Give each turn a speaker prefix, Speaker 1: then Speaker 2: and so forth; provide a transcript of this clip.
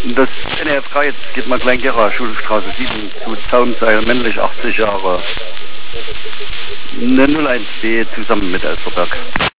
Speaker 1: Das NR3, jetzt geht mal Kleingera, Schulstraße 7 zu Zaunseil, männlich 80 Jahre. Eine 01B zusammen mit Elsterberg.